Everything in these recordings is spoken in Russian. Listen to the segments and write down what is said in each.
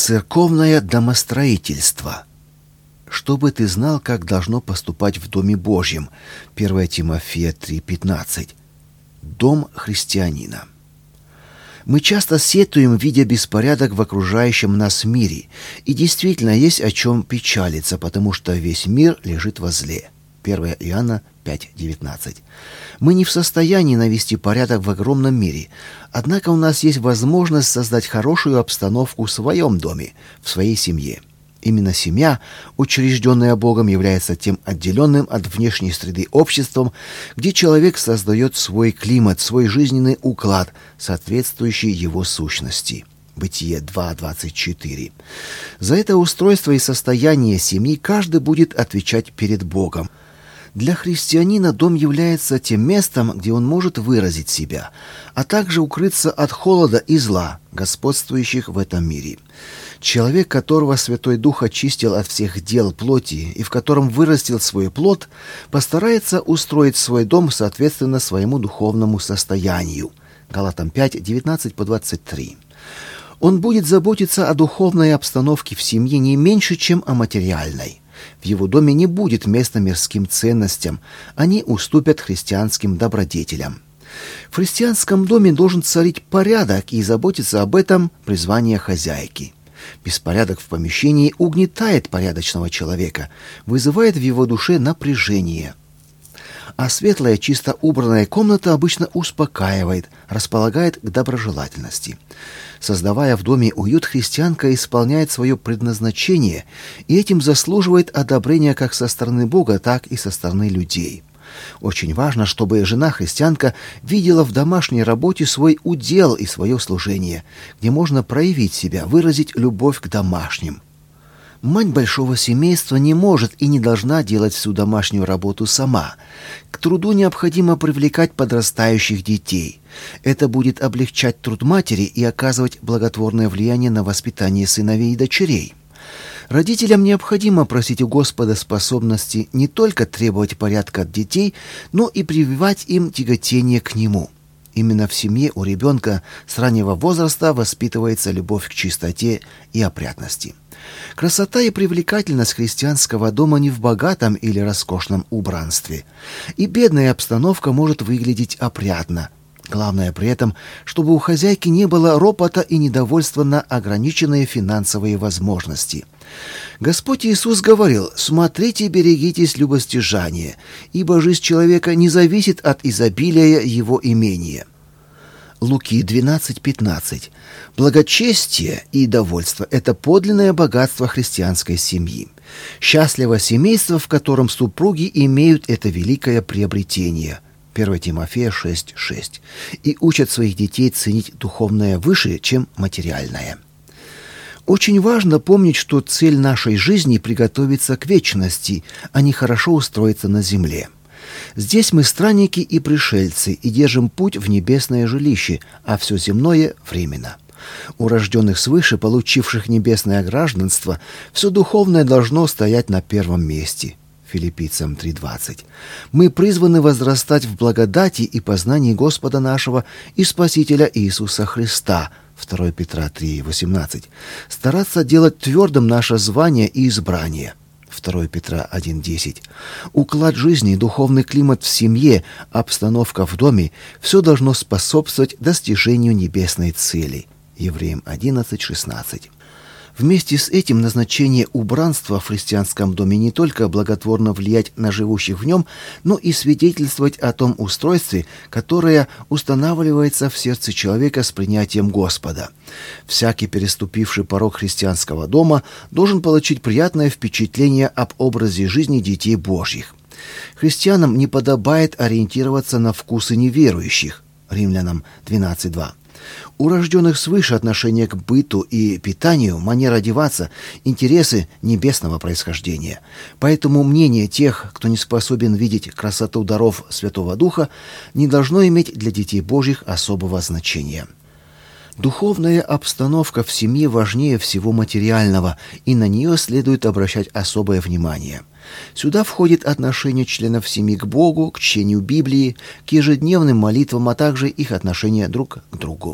Церковное домостроительство. Чтобы ты знал, как должно поступать в Доме Божьем. 1 Тимофея 3:15. Дом христианина. Мы часто сетуем, видя беспорядок в окружающем нас мире. И действительно есть о чем печалиться, потому что весь мир лежит во зле. 1 Иоанна 5:19. Мы не в состоянии навести порядок в огромном мире, однако у нас есть возможность создать хорошую обстановку в своем доме, в своей семье. Именно семья, учрежденная Богом, является тем отделенным от внешней среды обществом, где человек создает свой климат, свой жизненный уклад, соответствующий его сущности. Бытие 2:24. За это устройство и состояние семьи каждый будет отвечать перед Богом. Для христианина дом является тем местом, где он может выразить себя, а также укрыться от холода и зла, господствующих в этом мире. Человек, которого Святой Дух очистил от всех дел плоти и в котором вырастил свой плод, постарается устроить свой дом соответственно своему духовному состоянию. Галатам 5:19-23. Он будет заботиться о духовной обстановке в семье не меньше, чем о материальной. В его доме не будет места мирским ценностям, они уступят христианским добродетелям. В христианском доме должен царить порядок, и заботиться об этом призвание хозяйки. Беспорядок в помещении угнетает порядочного человека, вызывает в его душе напряжение. А светлая, чисто убранная комната обычно успокаивает, располагает к доброжелательности. Создавая в доме уют, христианка исполняет свое предназначение и этим заслуживает одобрения как со стороны Бога, так и со стороны людей. Очень важно, чтобы жена-христианка видела в домашней работе свой удел и свое служение, где можно проявить себя, выразить любовь к домашним. Мать большого семейства не может и не должна делать всю домашнюю работу сама. К труду необходимо привлекать подрастающих детей. Это будет облегчать труд матери и оказывать благотворное влияние на воспитание сыновей и дочерей. Родителям необходимо просить у Господа способности не только требовать порядка от детей, но и прививать им тяготение к Нему. Именно в семье у ребенка с раннего возраста воспитывается любовь к чистоте и опрятности. Красота и привлекательность христианского дома не в богатом или роскошном убранстве. И бедная обстановка может выглядеть опрятно. Главное при этом, чтобы у хозяйки не было ропота и недовольства на ограниченные финансовые возможности. Господь Иисус говорил: «Смотрите и берегитесь любостяжания, ибо жизнь человека не зависит от изобилия его имения». Луки 12:15. Благочестие и довольство – это подлинное богатство христианской семьи. Счастливо семейство, в котором супруги имеют это великое приобретение. 1 Тимофея 6:6. И учат своих детей ценить духовное выше, чем материальное. Очень важно помнить, что цель нашей жизни – приготовиться к вечности, а не хорошо устроиться на земле. Здесь мы странники и пришельцы и держим путь в небесное жилище, а все земное временно. У рожденных свыше, получивших небесное гражданство, все духовное должно стоять на первом месте. Филиппийцам 3:20. Мы призваны возрастать в благодати и познании Господа нашего и Спасителя Иисуса Христа. 2 Петра 3:18. Стараться делать твердым наше звание и избрание. 2 Петра 1:10. Уклад жизни, духовный климат в семье, обстановка в доме – все должно способствовать достижению небесной цели. Евреям 11:16. Вместе с этим назначение убранства в христианском доме не только благотворно влиять на живущих в нем, но и свидетельствовать о том устройстве, которое устанавливается в сердце человека с принятием Господа. Всякий, переступивший порог христианского дома, должен получить приятное впечатление об образе жизни детей Божьих. Христианам не подобает ориентироваться на вкусы неверующих. Римлянам 12:2. У рожденных свыше отношение к быту и питанию, манера одеваться, интересы небесного происхождения. Поэтому мнение тех, кто не способен видеть красоту даров Святого Духа, не должно иметь для детей Божьих особого значения. Духовная обстановка в семье важнее всего материального, и на нее следует обращать особое внимание. Сюда входит отношение членов семьи к Богу, к чтению Библии, к ежедневным молитвам, а также их отношение друг к другу.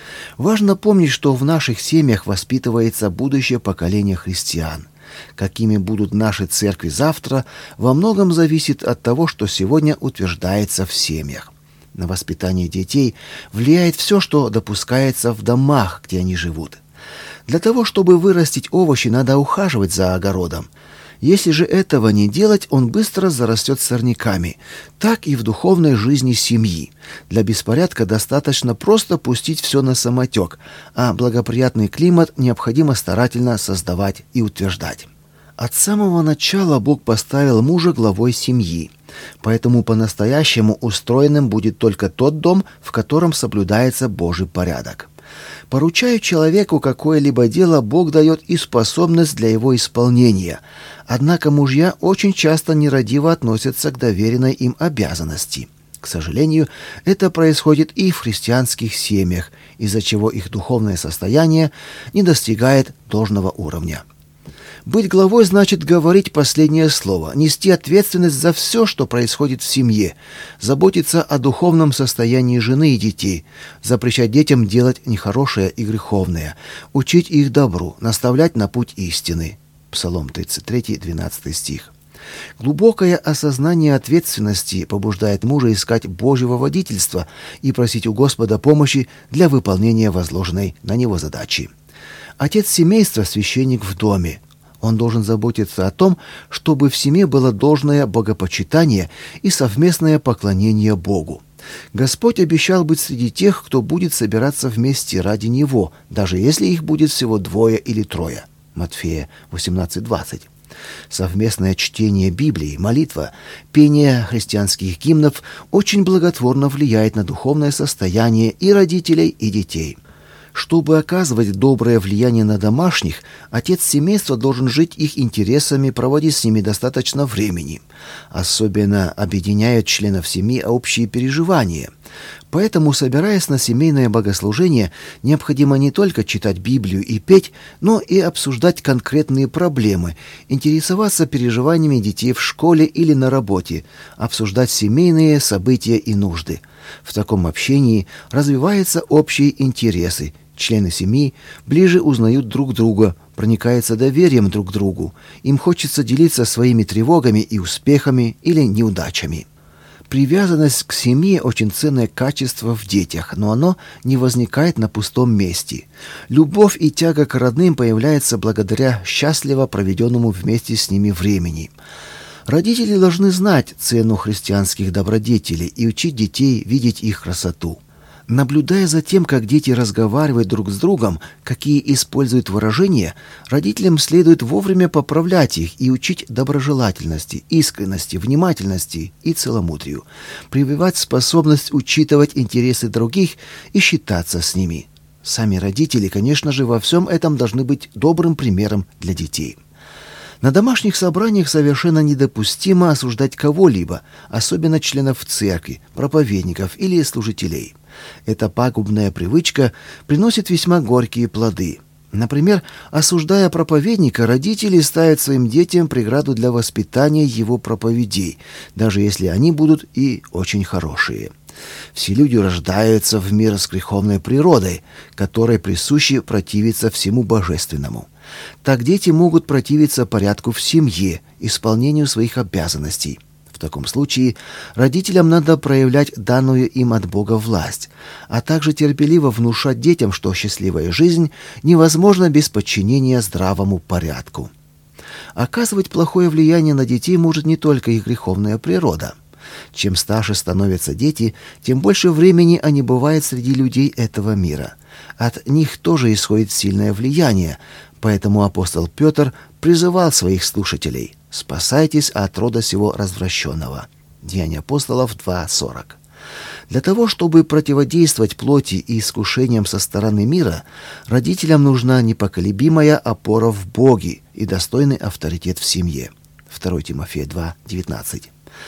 Важно помнить, что в наших семьях воспитывается будущее поколение христиан. Какими будут наши церкви завтра, во многом зависит от того, что сегодня утверждается в семьях. На воспитание детей влияет все, что допускается в домах, где они живут. Для того, чтобы вырастить овощи, надо ухаживать за огородом. Если же этого не делать, он быстро зарастет сорняками. Так и в духовной жизни семьи. Для беспорядка достаточно просто пустить все на самотек, а благоприятный климат необходимо старательно создавать и утверждать. От самого начала Бог поставил мужа главой семьи. Поэтому по-настоящему устроенным будет только тот дом, в котором соблюдается Божий порядок. Поручая человеку какое-либо дело, Бог дает и способность для его исполнения. Однако мужья очень часто нерадиво относятся к доверенной им обязанности. К сожалению, это происходит и в христианских семьях, из-за чего их духовное состояние не достигает должного уровня. Быть главой значит говорить последнее слово, нести ответственность за все, что происходит в семье, заботиться о духовном состоянии жены и детей, запрещать детям делать нехорошее и греховное, учить их добру, наставлять на путь истины. Псалом 33, 12 стих. Глубокое осознание ответственности побуждает мужа искать Божьего водительства и просить у Господа помощи для выполнения возложенной на него задачи. Отец семейства – священник в доме. Он должен заботиться о том, чтобы в семье было должное богопочитание и совместное поклонение Богу. Господь обещал быть среди тех, кто будет собираться вместе ради Него, даже если их будет всего 2 или 3. Матфея 18:20. Совместное чтение Библии, молитва, пение христианских гимнов очень благотворно влияет на духовное состояние и родителей, и детей. Чтобы оказывать доброе влияние на домашних, отец семейства должен жить их интересами, проводить с ними достаточно времени. Особенно объединяют членов семьи общие переживания. Поэтому, собираясь на семейное богослужение, необходимо не только читать Библию и петь, но и обсуждать конкретные проблемы, интересоваться переживаниями детей в школе или на работе, обсуждать семейные события и нужды. В таком общении развиваются общие интересы. Члены семьи ближе узнают друг друга, проникаются доверием друг к другу. Им хочется делиться своими тревогами и успехами или неудачами. Привязанность к семье – очень ценное качество в детях, но оно не возникает на пустом месте. Любовь и тяга к родным появляется благодаря счастливо проведенному вместе с ними времени. Родители должны знать цену христианских добродетелей и учить детей видеть их красоту. Наблюдая за тем, как дети разговаривают друг с другом, какие используют выражения, родителям следует вовремя поправлять их и учить доброжелательности, искренности, внимательности и целомудрию, прививать способность учитывать интересы других и считаться с ними. Сами родители, конечно же, во всем этом должны быть добрым примером для детей. На домашних собраниях совершенно недопустимо осуждать кого-либо, особенно членов церкви, проповедников или служителей. Эта пагубная привычка приносит весьма горькие плоды. Например, осуждая проповедника, родители ставят своим детям преграду для воспитания его проповедей, даже если они будут и очень хорошие. Все люди рождаются в мир с греховной природой, которой присуще противиться всему божественному. Так дети могут противиться порядку в семье, исполнению своих обязанностей. В таком случае родителям надо проявлять данную им от Бога власть, а также терпеливо внушать детям, что счастливая жизнь невозможна без подчинения здравому порядку. Оказывать плохое влияние на детей может не только их греховная природа. Чем старше становятся дети, тем больше времени они бывают среди людей этого мира. От них тоже исходит сильное влияние, поэтому апостол Петр призывал своих слушателей: «Спасайтесь от рода сего развращенного». Деяния апостолов 2:40. Для того, чтобы противодействовать плоти и искушениям со стороны мира, родителям нужна непоколебимая опора в Боге и достойный авторитет в семье. 2 Тимофея 2:19.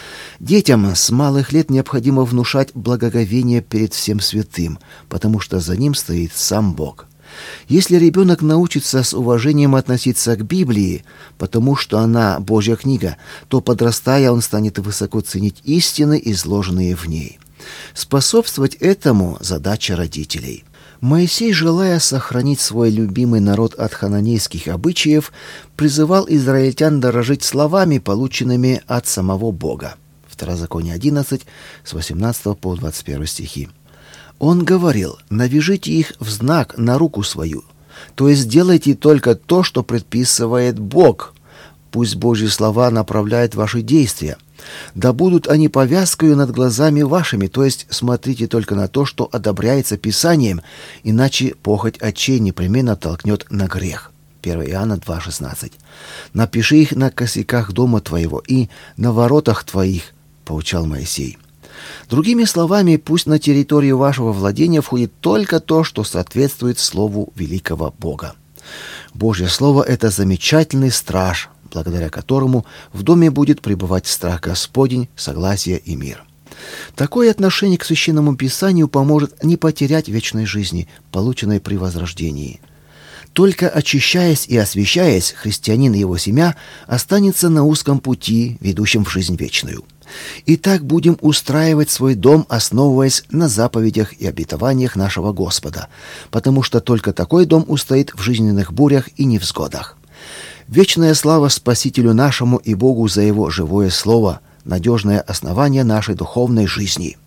Детям с малых лет необходимо внушать благоговение перед всем святым, потому что за ним стоит сам Бог. Если ребенок научится с уважением относиться к Библии, потому что она Божья книга, то, подрастая, он станет высоко ценить истины, изложенные в ней. Способствовать этому – задача родителей. Моисей, желая сохранить свой любимый народ от хананейских обычаев, призывал израильтян дорожить словами, полученными от самого Бога. Второзаконие 11, с 18 по 21 стихи. Он говорил: «Навяжите их в знак на руку свою, то есть делайте только то, что предписывает Бог. Пусть Божьи слова направляют ваши действия. Да будут они повязкою над глазами вашими, то есть смотрите только на то, что одобряется Писанием, иначе похоть очей непременно толкнет на грех». 1 Иоанна 2,16. «Напиши их на косяках дома твоего и на воротах твоих», — поучал Моисей. Другими словами, пусть на территорию вашего владения входит только то, что соответствует Слову великого Бога. Божье Слово — это замечательный страж, благодаря которому в доме будет пребывать страх Господень, согласие и мир. Такое отношение к Священному Писанию поможет не потерять вечной жизни, полученной при возрождении. Только очищаясь и освящаясь, христианин и его семья останется на узком пути, ведущем в жизнь вечную. Итак, будем устраивать свой дом, основываясь на заповедях и обетованиях нашего Господа, потому что только такой дом устоит в жизненных бурях и невзгодах. Вечная слава Спасителю нашему и Богу за Его живое Слово, надежное основание нашей духовной жизни.